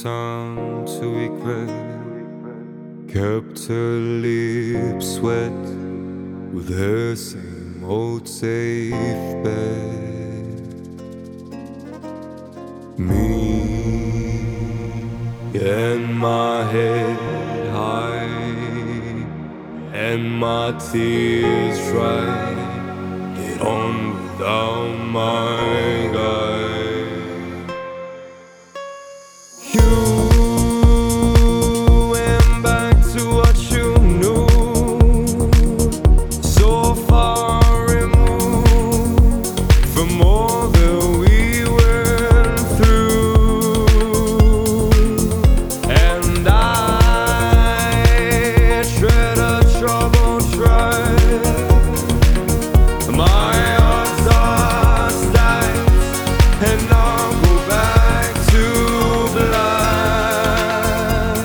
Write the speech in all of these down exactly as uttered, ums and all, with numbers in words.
time to regret. Kept her lips wet with her same old safe bet. Me and my head high and my tears dry. Get on without my guy. You went back to what you knew, so far removed from all that we went through. And I tread a troubled track. My odds are stacked, and I'll go back to black.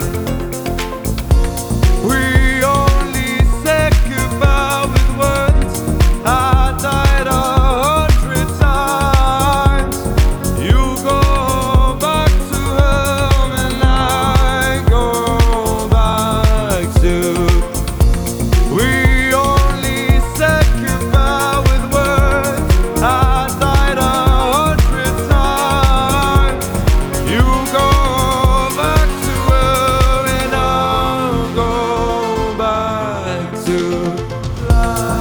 We only said goodbye with words. I died a hundred times. You go back to hell, and I go back to. We only said goodbye with words. I died a hundred times. You go back to hell, and I'll go back to life.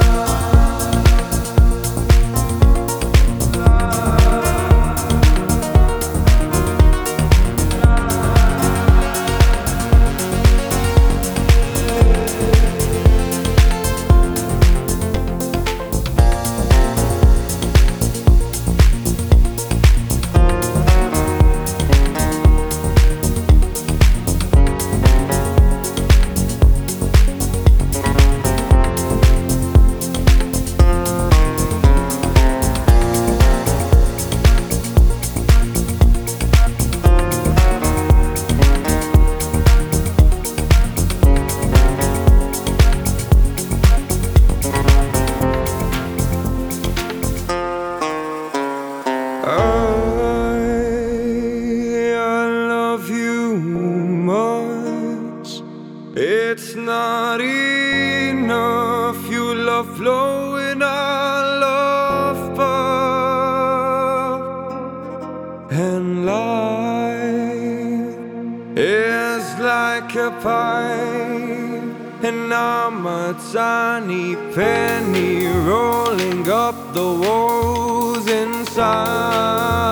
I, I love you much. It's not enough. You love flowing, I love pop. And life is like a pipe, and I'm a tiny penny rolling up the walls inside.